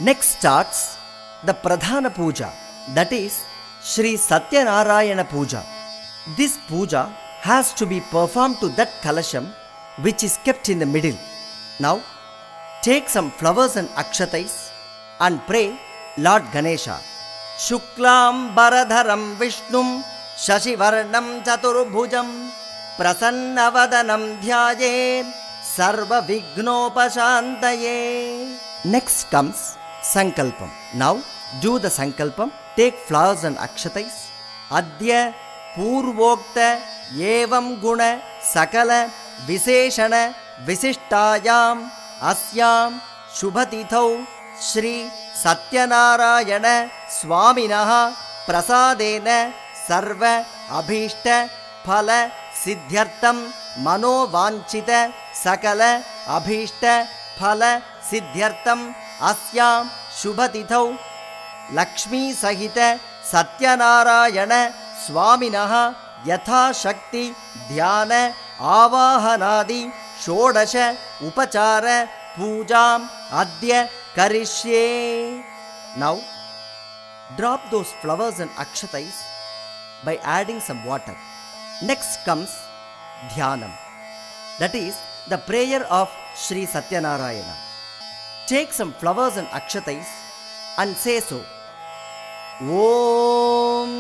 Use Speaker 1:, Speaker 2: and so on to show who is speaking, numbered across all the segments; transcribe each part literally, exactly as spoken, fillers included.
Speaker 1: Next starts the Pradhana Puja, that is Sri Satyanarayana Puja. This puja has to be performed to that kalasham which is kept in the middle. Now take some flowers and akshatais and pray Lord Ganesha. Shuklam Baradharam Vishnum Shashivarnam Chaturbhujam Prasannavadanam Dhyayen Sarva Vignopashantaye. Next comes Sankalpam. Now do the Sankalpam. Take flowers and akshatais. Adya Purvokta Yevam Guna Sakala Viseshana Visishtayam Asyam Shubhatithau Shri Satyanarayana Swaminaha Prasadena Sarva Abhishta Phala Siddhyartam Mano Vanchita Sakala Abhishta Phala Siddhyartam Asyam Shubhatithau Lakshmi Sahita Satyanarayana Swaminaha Yatha Shakti Dhyana Avahanadi Shodasha Upachara Pujam Adya Karishye. Now drop those flowers and akshatais by adding some water. Next comes Dhyanam, that is the prayer of Sri Satyanarayana. Take some flowers and akshatais and say so. Om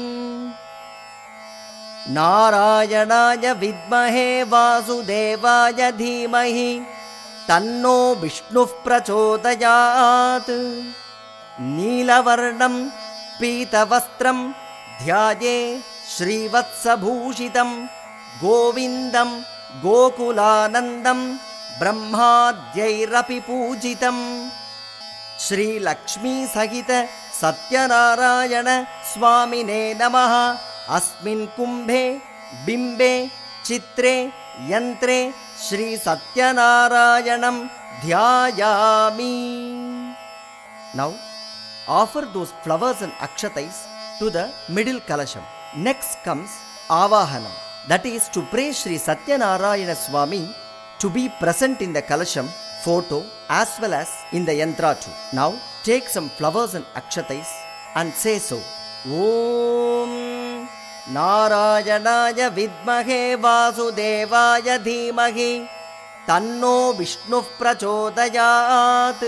Speaker 1: Narayanaya Vidmahe Vasudevaya Dhimahi Tanno Vishnu Prachodayat. Neelavarnam Pitavastram Dhyaye Srivatsabhushitam Govindam Gokulanandam Brahmadyairapi Pujitam. Shri Lakshmi Sahita Satyanarayana Swamine Namaha. Asmin Kumbhe Bimbe Chitre Yantre Shri Satyanarayanam Dhyayami. Now offer those flowers and akshatais to the middle kalasham. Next comes Avahanam, that is to pray Shri Satyanarayana Swami to be present in the kalasham photo as well as in the yantra too. Now take some flowers and akshatais and say so. Om Narayanaya Vidmahe Vasudevaya Dhimahi Tanno Vishnu Prachodayat.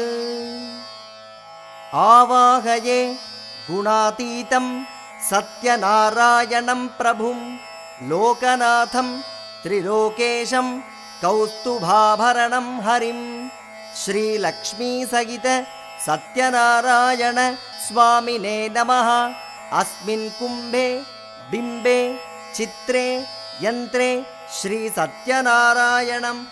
Speaker 1: Avahaye Gunatitam Satyanarayanam Prabhum Lokanatham Trilokesham Kaustubhabharanam Harim. Shri Lakshmi Sahita Satyanarayana Swamine Namaha. Asmin Kumbhe Bimbe Chitre Yantre Shri Satyanarayanam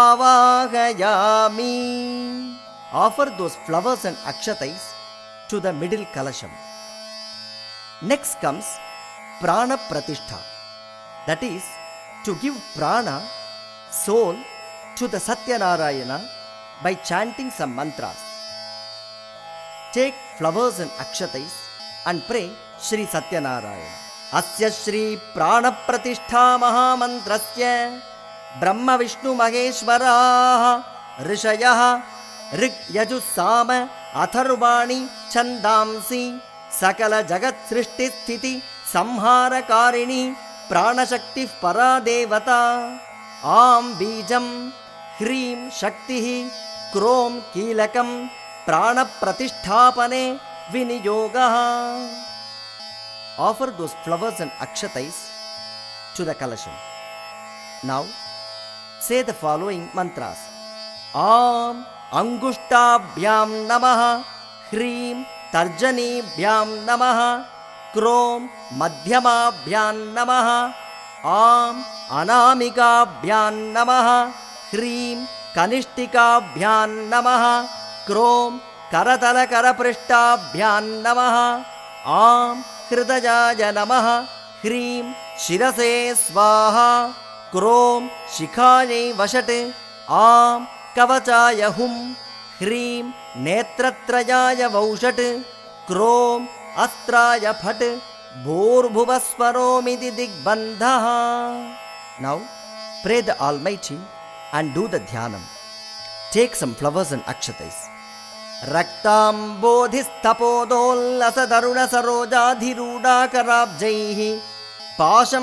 Speaker 1: Avahayami. Offer those flowers and akshatais to the middle kalasham. Next comes Prana Pratishtha, that is to give prana, soul, to the Satyanarayana by chanting some mantras. Take flowers and akshatais and pray Shri Satyanarayana. Asya Shri Prana Pratishtha Mahamantrasya Brahma Vishnu Maheshwaraha Rishayaha Rig Yajusama Atharvani Chandamsi Sakala Jagat Srishti Sthiti Samhara Karini Pranashakti Paradevata. Am Bijam Hrim Shakti Krom Kilakam Prana Pratisthapane Viniyogaha. Offer those flowers and akshatais to the kalasham. Now say the following mantras. Am Angushtabhyam Namaha Hrim Tarjanibhyam Namaha Krom Madhyamabhyam Namaha. Am Anamikabhyam Namaha Hrim Kanishtikabhyam Namaha Krom Karatala Karaprishtabhyam Namaha. Am Hridayaya Namaha Hrim Shirase Swaha Krom Shikhaye Vashate. Am Kavachaya Hum Hrim Netratrayaya Vaushat. Krom Astraya Phat Bhurbhuvaswaromiti Digbandhaha. Now pray the Almighty and do the Dhyanam. Take some flowers and akshatais. रक्ताम्बोधिस्तपोदोल्लसतरुणसरोजाधिरूढाकराब्जैः पाशं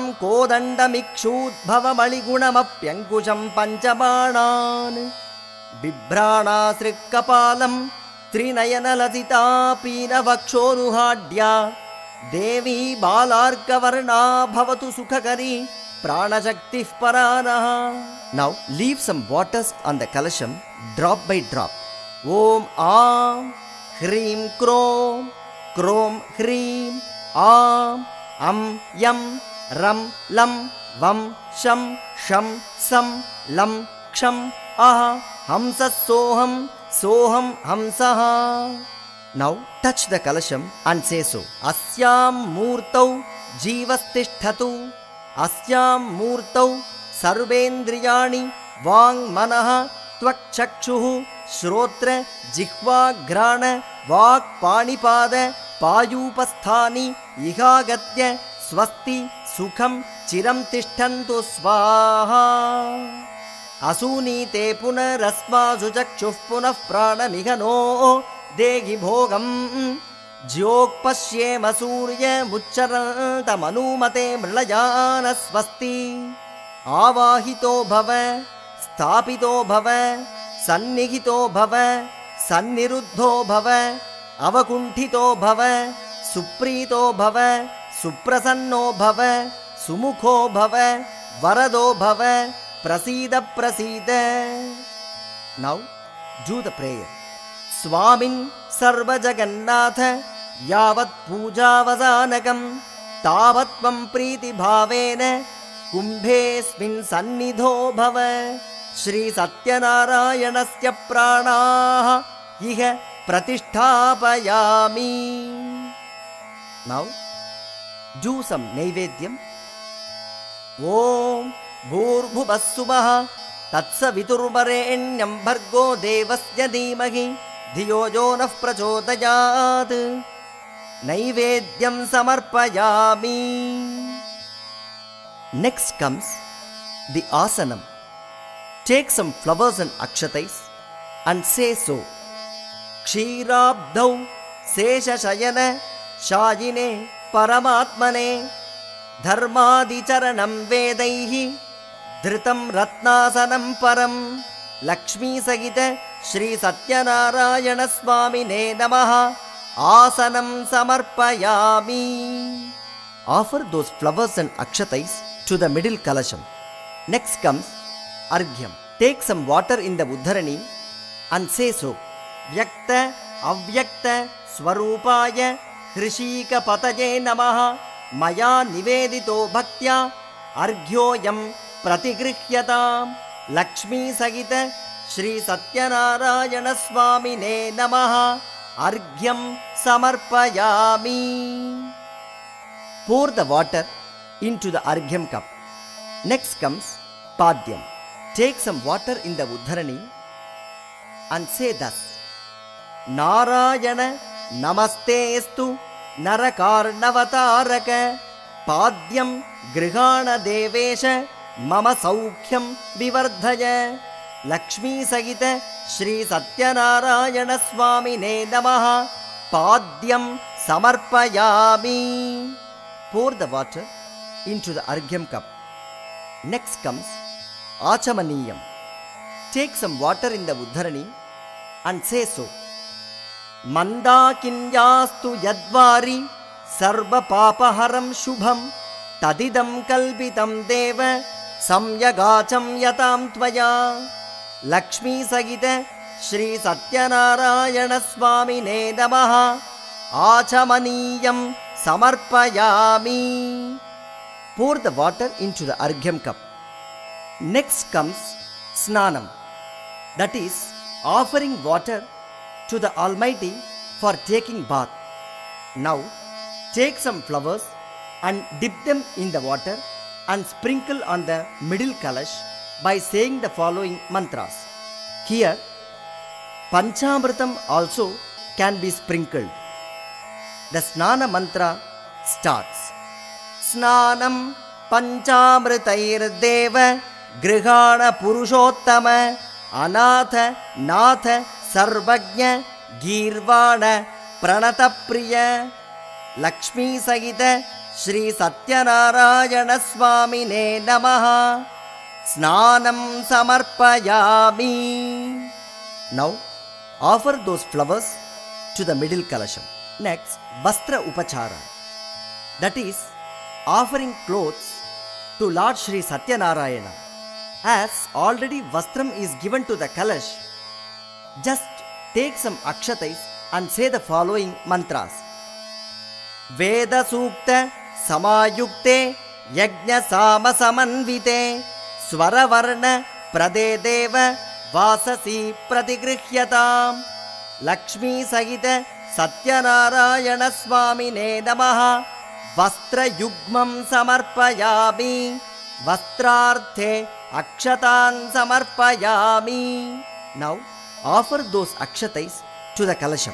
Speaker 1: कोदण्डमिक्षूद्भवमणिगुणमप्यङ्कुशं पञ्चबाणान् बिभ्राणासृक्कपालं त्रिनयनलसितापीनवक्षोरुहाढ्या देवी बालार्कवर्णा भवतु सुखकरी प्राणशक्तिः परानः. Now leave some waters on the kalasham drop by drop. Om Aam Hrim Krom Krom Hrim Aam Am Yam Ram Lam Vam Sham Sham Sam Lam Ksham Aha Hamsa Soham Soham Hamsaha. Now touch the kalasham and say so. Asyam Murtau Jivastisthatu Asyam Murtau Sarvendriyani Vang Manaha Tvakchakshuhu Shrotra Jihva Grana Vak Panipada Payupasthani Ihagatya Swasti Sukham Chiram Tishtantu Svaha. Asuni te punarasma suchakshuh punah pranamihano Degi bhogam Jyokpashyema surya muccharantamanumate mrilayana swasti. Avahito bhava Sthapito bhava Sannihito bhava Sanniruddho bhava Avakunthito bhava Suprito bhava Suprasanno bhava Sumukho bhava Varado bhava Prasida Prasida. Now do the prayer. Swamin Sarva Jagannatha Yavat Puja Vasanakam Tavatvam Priti Bhavena Kumbhesmin Sannidho Bhava. Shri Satyanarayanasya Pranaha Iha Pratisthapayami. Now do some Naivedyam. Om Bhurбhuvassuvaha Tatsaviturvarenyam Bhargo Devasya Dhimahi Dhiyo yo nah prachodayat. Naivedyam samarpayami. Next comes the asanam. Take some flowers and akshatais and say so. Kshirabdhau Seshashayana Shayine Paramatmane Dharmadicharanam Vedaihi Dhritam Ratnasanam Param Lakshmi Sagita Shri Satyanarayana Swamine Namaha Asanam Samarpayami. Offer those flowers and akshatais to the middle kalasham. Next comes Arghyam. Take some water in the Uddharani and say so. Vyakta Avyakta Swarupaya Hrishika Pataye Namaha Maya Nivedito Bhaktya Arghyoyam Pratigrihyata. Lakshmi Sagita Shri Satyanarayana Swamine Namaha Arghyam Samarpayami. Pour the water into the Arghyam cup. Next comes Padyam. Take some water in the Uddharani and say thus. Narayana Namastestu Narakarnavataraka Padyam Grihana Devesha Mama Saukhyam Vivardhaya. Lakshmi Sagita Shri Satyanarayana Swamine Namaha Padyam Samarpayami. Pour the water into the Arghyam cup. Next comes Achamaniyam. Take some water in the Uddharani and say so. Mandakinyastu yadvari sarva papaharam shubham tadidam kalpitam deva samyagacham yatam tvaya. Lakshmi Sagita Shri Satyanarayana Swamine Namaha Achamaniyam Samarpayami. Pour the water into the Arghyam cup. Next comes Snanam, that is offering water to the Almighty for taking bath. Now take some flowers and dip them in the water and sprinkle on the middle kalash by saying the following mantras. Here Panchamritam also can be sprinkled. The Snana mantra starts. Snanam Panchamritair Deva Grihana Purushottama Anatha Natha Sarvajna गीर्वाण प्रणतप्रिय Lakshmi सहित श्री सत्यनारायण स्वामिने नमः स्नानं समर्पयामि. Now offer those flowers to the middle kalasham. Next, Vastra Upachara, that is offering clothes to Lord Shri Satyanarayana. As already Vastram is given to the Kalash, just take some akshatais and say the following mantras. Veda Sukta Samayukte Yajna Sama Samanvite Swaravarna Pradedeva Vasasi Pratigrihyatam Lakshmi Sahita Satyanarayana Swamine Namaha Vastra Yugmam Samarpayami Vastrarthe Akshatan Samarpayami. Now offer those akshatais to the kalasham.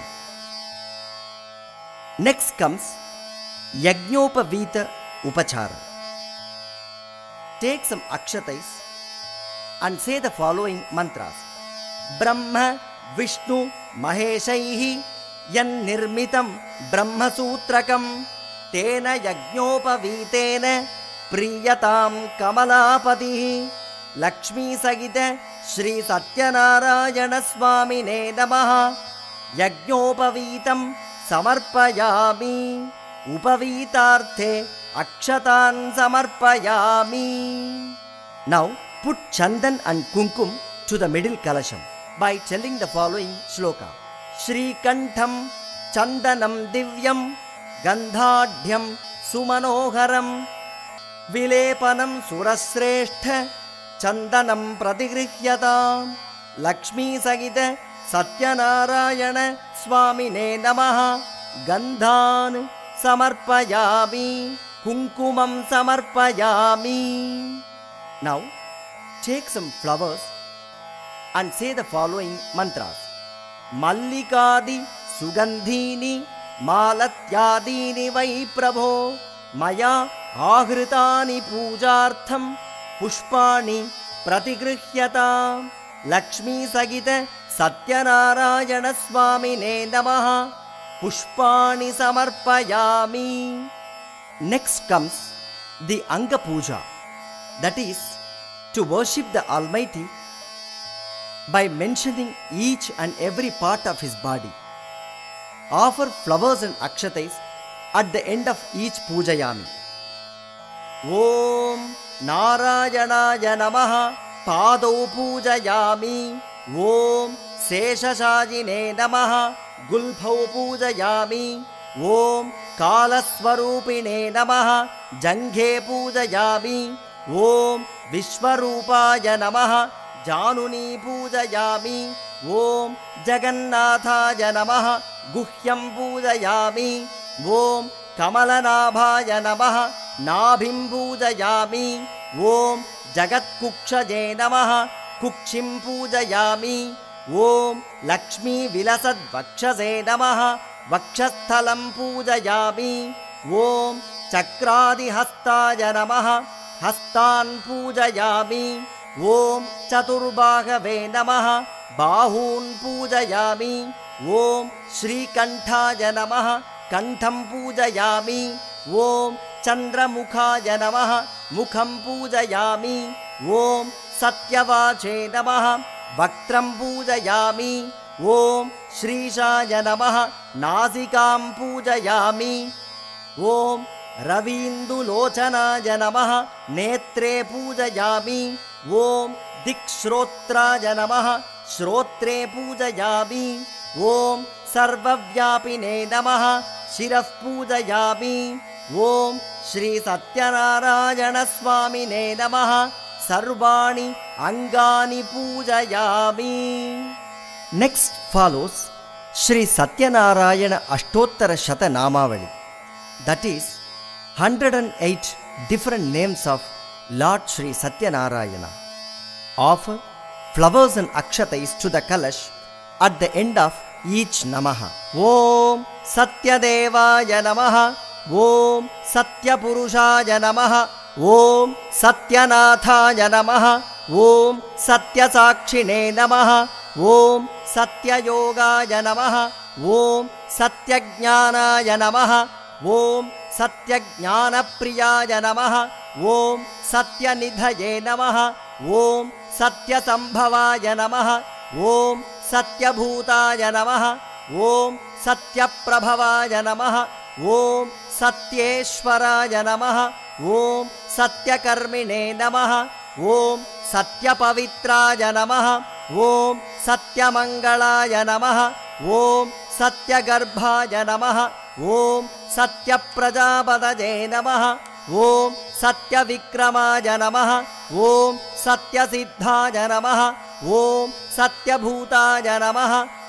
Speaker 1: Next comes Yajnopavita Upachara. Take some akshatais and say the following mantras. Brahma Vishnu Maheshaihi Yan Nirmitam Brahma Sutrakam Tena Yajnopavitena Priyatam Kamalapatihi Lakshmi Sahita Shri Satyanarayana Swamine Namaha Yajnopavitam Samarpayami Upavitarthe Akshatan Samarpayami. Now put Chandan and Kumkum to the middle kalasham by telling the following shloka. Shri Kantham Chandanam Divyam Gandhadhyam Sumanoharam Vilepanam Surasreshtha Chandanam Pratigrihyatam Lakshmi Sahita Satyanarayana Swamine Namaha Gandhan Samarpayami Kunkumam Samarpayami. Now take some flowers and say the following mantras. Mallikadi Sugandhini Malatyadini Vai Prabho Maya Ahritani Pujartham Pushpani Pratigrihyata Lakshmi Sahita Satyanarayana Swamine Namaha Pushpani Samarpayami. Next comes the Anga Puja, that is to worship the Almighty by mentioning each and every part of His body. Offer flowers and akshatais at the end of each pujayami. Om Narayanaya Namaha Padau Pujayami. Om Seshashajine Namaha Gulbhau Pujayami. Om Kalaswarupine Namaha Janghe Pujayami. Om Vishwarupaya Namaha Januni Pujayami. Om Jagannathaya Namaha Guhyam Pujayami. Om Kamalanabhaya Namaha Nabhim Pujayami. Om Jagatkukshaje Namaha Kukshim Pujayami. Om Lakshmi Vilasad Vakshaze Namaha Vakshasthalam Pujayami. Om Chakradi Hastaya Namaha Hastan Pujayami. Om Chaturbhagave Namaha Bahun Pujayami. Om Shri Kanthaya Namaha Kantham Pujayami. Om Chandramukhaya Namaha Mukham Pujayami. Om Satyavache Namaha Vaktram Pujayami. Om Shrishaya Namaha Nasikam Pujayami. Om Ravindulochanaja Namaha Netre Pujayami. Om Dikshrotraya Namaha Shrotre Pujayami. Om Sarvavyapine Namaha Shiraf Pujayami. Om Shri Satyanarayana Swamine Namaha Sarvani Angani Pujayami. Next follows Shri Satyanarayana Ashtottara Shata Namavali, that is one hundred eight different names of Lord Shri Satyanarayana. Offer flowers and akshatais to the Kalash at the end of each Namaha. Om Satyadevaya Namaha. Om Satyapurushaya Namaha. Om Satyanathaya Namaha. Om Satyasakshine Namaha. Om सत्ययोगाय नमः ॐ सत्यज्ञानाय नमः ॐ सत्यज्ञानप्रियाय नमः ॐ सत्यनिधये नमः ॐ सत्यसम्भवाय नमः ॐ सत्यभूताय नमः ॐ सत्यप्रभवाय नमः ॐ सत्येश्वराय नमः ॐ सत्यकर्मिणे नमः ॐ सत्यपवित्राय नमः ॐ सत्यमङ्गलाय नमः ॐ सत्यगर्भाय नमः ॐ सत्यप्रजापतये नमः ॐ सत्यविक्रमाय नमः ॐ सत्यसिद्धाय नमः ॐ सत्यभूताय नमः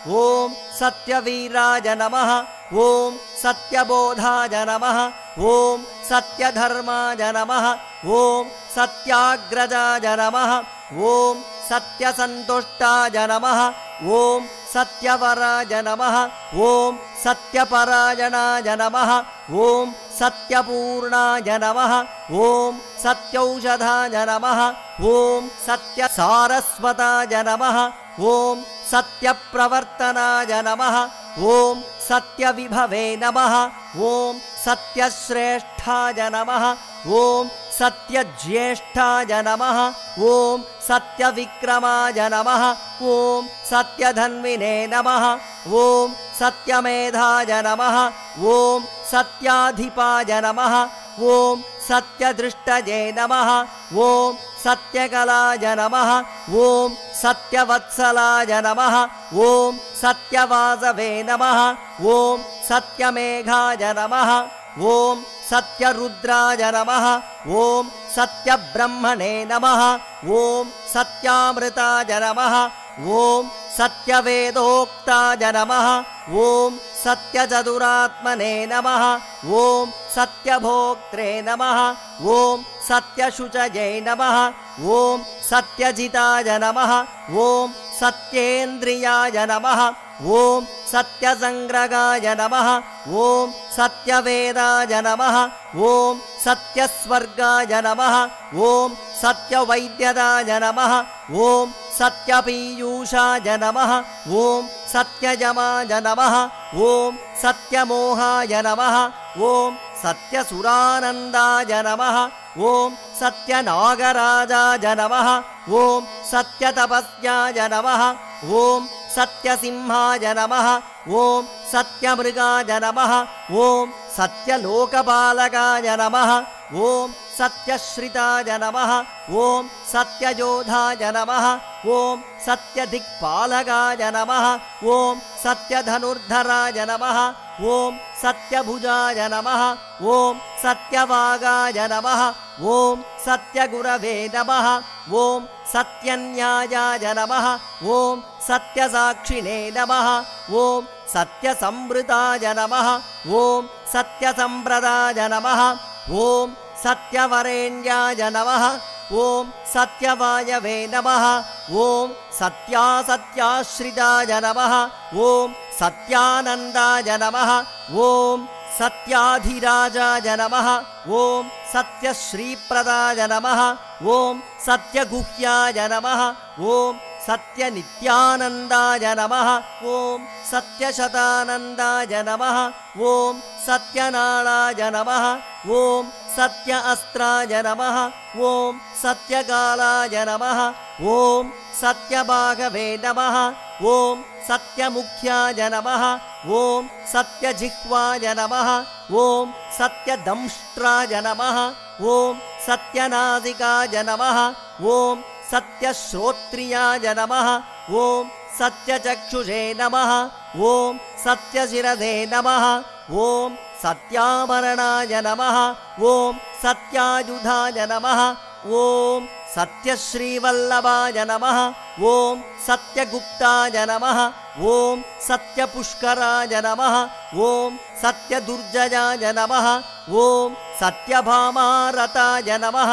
Speaker 1: ॐ सत्यवीराय नमः ॐ सत्यबोधाय नमः ॐ सत्यधर्माय नमः ॐ सत्याग्रजाय नमः ॐ सत्यसन्तुष्टाय नमः ॐ सत्यवराय नमः ॐ सत्यपरायणाय नमः ॐ सत्यपूर्णाय नमः ॐ सत्यौषधाय नमः ॐ सत्यसारस्वताय नमः ॐ सत्यप्रवर्तनाय नमः ॐ सत्यविभवे नमः ॐ सत्यश्रेष्ठाय नमः ॐ सत्यज्येष्ठाय नमः ॐ सत्यविक्रमाय नमः ॐ सत्यधन्विने नमः ॐ सत्यमेधाय नमः ॐ सत्याधिपाय नमः ॐ सत्यदृष्टये नमः ॐ सत्यकलाय नमः ॐ सत्यवत्सलाय नमः ॐ सत्यवासवे नमः ॐ सत्यमेघाय नमः ॐ सत्यरुद्राय नमः ॐ सत्यब्रह्मणे नमः ॐ सत्यामृताय नमः ॐ सत्यवेदोक्ताय नमः ॐ सत्यचतुरात्मने नमः ॐ सत्यभोक्त्रे नमः ॐ सत्यशुचये नमः ॐ सत्यजिताय नमः ॐ सत्येन्द्रियाय नमः ॐ सत्यसङ्ग्रगाय नमः ॐ सत्यवेदाय नमः ॐ सत्यस्वर्गाय नमः ॐ सत्यवैद्यदाय नमः ॐ सत्यपीयूषाय नमः ॐ सत्ययमाय नमः ॐ सत्यमोहाय नमः ॐ सत्यसुरानन्दाय नमः ॐ सत्यनागराजाय नमः ॐ सत्यतपस्याय नमः ॐ सत्यसिंहाय नमः ॐ सत्यमृगाय नमः ॐ सत्यलोकपालकाय नमः ॐ सत्यश्रिताय नमः ॐ सत्ययोधाय नमः ॐ सत्यदिक्पालकाय नमः ॐ सत्यधनुर्धराय नमः ॐ सत्यभुजाय नमः ॐ सत्यवागाय नमः ॐ सत्यगुरवे नमः ॐ सत्यन्यायाय नमः ॐ सत्यसाक्षिणे नमः ॐ सत्यसंवृताय नमः ॐ सत्यसम्प्रदाय नमः ॐ सत्यवरेण्याय नमः ॐ सत्यवायवे नमः ॐ सत्यासत्याश्रिताय नमः ॐ सत्यानन्दाय नमः ॐ सत्याधिराजाय नमः ॐ सत्यश्रीप्रदाय नमः ॐ सत्यगुह्याय नमः ॐ सत्यनित्यानन्दाय नमः ॐ सत्यशतानन्दाय नमः ॐ सत्यनाळाय नमः ॐ सत्य अस्त्राय नमः ॐ सत्यकालाय नमः ॐ सत्यभागवे नमः ॐ सत्यमुख्याय नमः ॐ सत्यजिह्वाय नमः ॐ सत्यदंष्ट्राय नमः ॐ सत्यनासिकाय नमः ॐ सत्यश्रोत्रियाय नमः ॐ सत्यचक्षुषे नमः ॐ सत्यशिरसे नमः ॐ सत्याभरणाय नमः ॐ सत्यायुधाय नमः ॐ सत्यश्रीवल्लभाय नमः ॐ सत्यगुप्ताय नमः ॐ सत्यपुष्कराय नमः ॐ सत्यदुर्जयाय नमः ॐ सत्यभामारताय नमः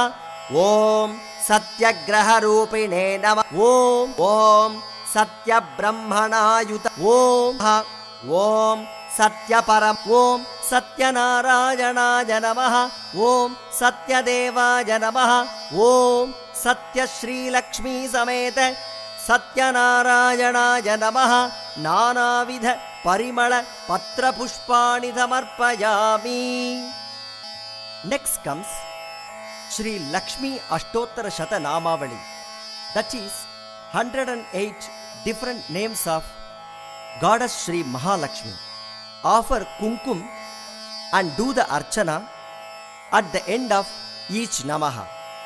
Speaker 1: ॐ सत्यग्रहरूपिणे नमः ॐ ॐ सत्यब्रह्मणायुत ॐ ॐ सत्यपरम ॐ सत्यनारायणाय नमः ॐ सत्यदेवाय नमः ॐ सत्यश्रीलक्ष्मी समेत सत्यनारायणाय नमः नानाविध परिमळ पत्रपुष्पाणि समर्पयामि. Next comes Shri Lakshmi Ashtottara Shatanamavali. That is one hundred eight different names of Goddess Shri Mahalakshmi. Offer kumkum and do the archana at the end of each namaha.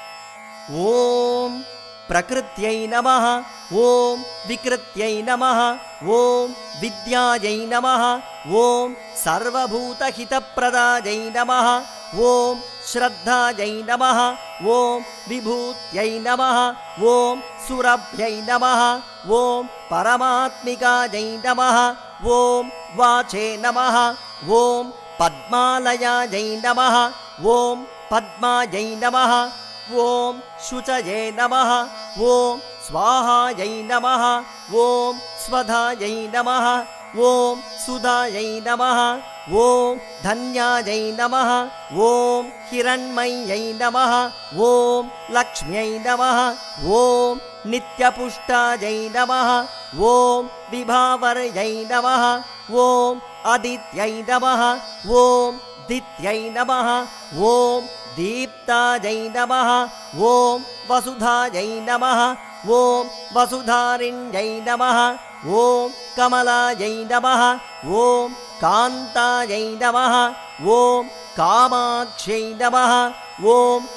Speaker 1: Om Prakrityai namaha, Om Vikrityai namaha, Om Vidyayai namaha, Om Sarvabhuta Hitapradayai namaha, Om Shraddhayai namaha, Om Vibhutyai namaha, Om Surabhyai namaha, Om Paramatmikayai namaha, Om Vache namaha, Om Padmalayayai namaha, Om Padmayai namaha, Om Shuchaye namaha, Om Swahayai namaha, Om Swadhayai namaha, Om Sudhayai namaha, Om Dhanyayai namaha, Om Hiranmayai namaha, Om Lakshmyai namaha, Om Nityapushtajai namaha, Om Vibhavarayai namaha, Om Adityai namaha, Om Dityai namaha, Om Deeptajai namaha, Om Vasudhajai namaha, Om Vasudharinyai namaha, Om Kamalayai namaha, Om Kantayai namaha, Om Kamakshai namaha, Om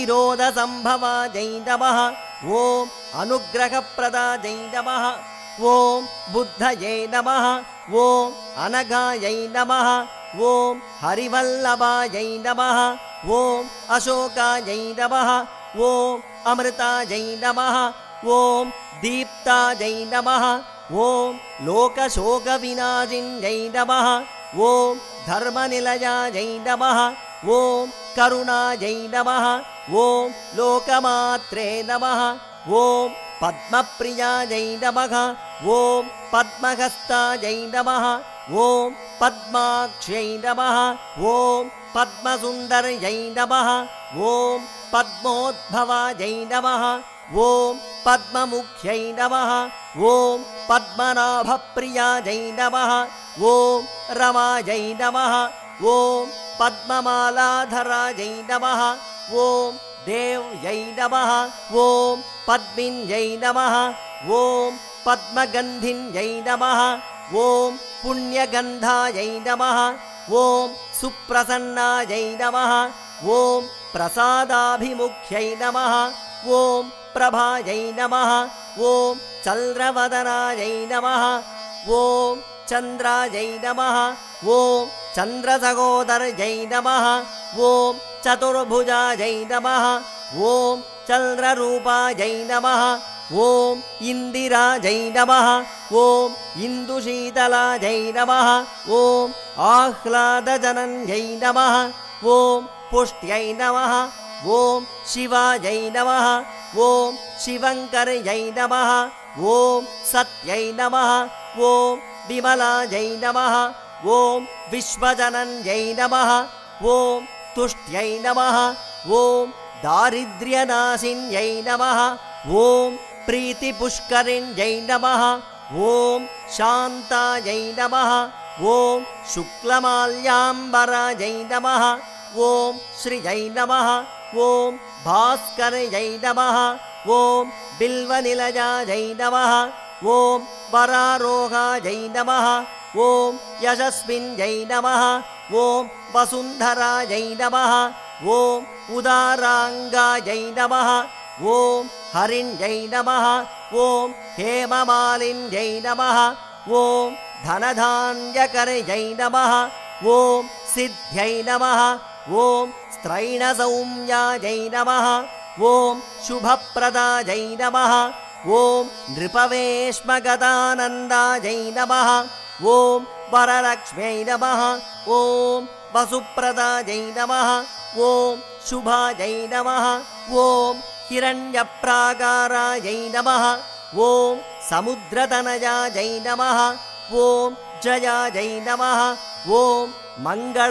Speaker 1: Kshirodasambhavajai namaha, Om Anugrahapradajai namaha, Om Buddhayai namaha, Om Anagayai namaha, Om Harivallabhayai namaha, Om Ashokayai namaha, Om Amritajai namaha, Om Deeptajai namaha, Om Lokashoka Vinajinjai namaha, Om Dharmanilayajai namaha, Om Karunajai namaha, Om Lokamatre namaha, Om Padmapriyajai namaha, Om Padmahastajai namaha, Om Padmakshai namaha, Om Padmasundarayai namaha, Om Padmodbhavajai namaha, Om Padmamukhyai namaha, Om Padmanabhapriyajai namaha, Om Ramayai namaha, Om Padmamaladharajai namaha, Om Devyai namaha, Om Padminyai namaha, Om Padmagandhinyai namaha, Om Punyagandhayai namaha, Om Suprasannayai namaha, Om Prasadabhimukhyai namaha, Om Prabhayai namaha, Om Chandravadhanayai namaha, Om Chandrayai namaha, Om Chandrasagodarayai namaha, Om Chaturbhujayai namaha, Om Chandrarupayai namaha, Om Indirajai namaha, Om Indushitalayai namaha, Om Ahladajanyai namaha, Om Pushtyai namaha, Om Shivayai namaha, Om Shivankarayai namaha, Om Satyai namaha, Om Vimalayai namaha, Om Vishwajananyai namaha, Om Tushtyai namaha, Om Daridryanasinyai namaha, Om Priti Pushkarinyai namaha, Om Shantayai namaha, Om Shuklamalyambarayai namaha, Om Shriyai namaha, Om Bhaskarayai namaha, Om Bilvanilayajai namaha, Om Vararohajai namaha, Om Yashasvinyai namaha, Om Vasundharajai namaha, Om Udarangayai namaha, Om Harinyai namaha, Om Hemamalinyai namaha, Om Dhanadhanyakarayai namaha, Om Siddhyai namaha, Om Strainasaumyajai namaha, Om Shubhapradayai namaha, Om Nripaveshmagadanandajai namaha, Om Varalakshmyai namaha, Om Vasupradayai namaha, Om Shubhajai namaha, Om Hiranyapragarayai namaha, Om Samudradhanayajai namaha, Om Jayajai namaha, Om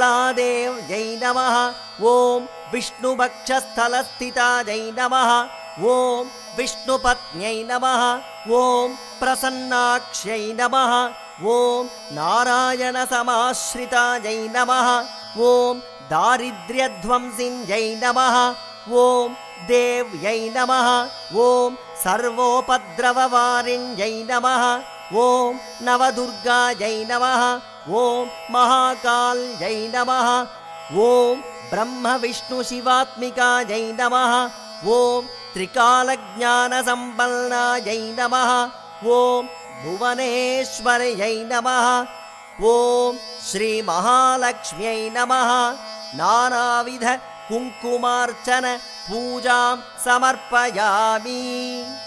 Speaker 1: Mangaladevyai namaha, Om Vishnubhakshasthalasthitayai namaha, ॐ विष्णुपत्न्यै नमः ॐ प्रसन्नाक्ष्यै नमः ॐ नारायणसमाश्रितायै नमः ॐ दारिद्र्यध्वंसिन्यै नमः ॐ देव्यै नमः ॐ सर्वोपद्रववारिण्यै नमः ॐ नवदुर्गायै नमः ॐ महाकाल्यै नमः ॐ ब्रह्मविष्णुशिवात्मिकायै नमः ॐ त्रिकालज्ञानसम्पन्नायै नमः ॐ भुवनेश्वर्यै नमः ॐ श्रीमहालक्ष्म्यै नमः नानाविध कुङ्कुमार्चन पूजां समर्पयामि।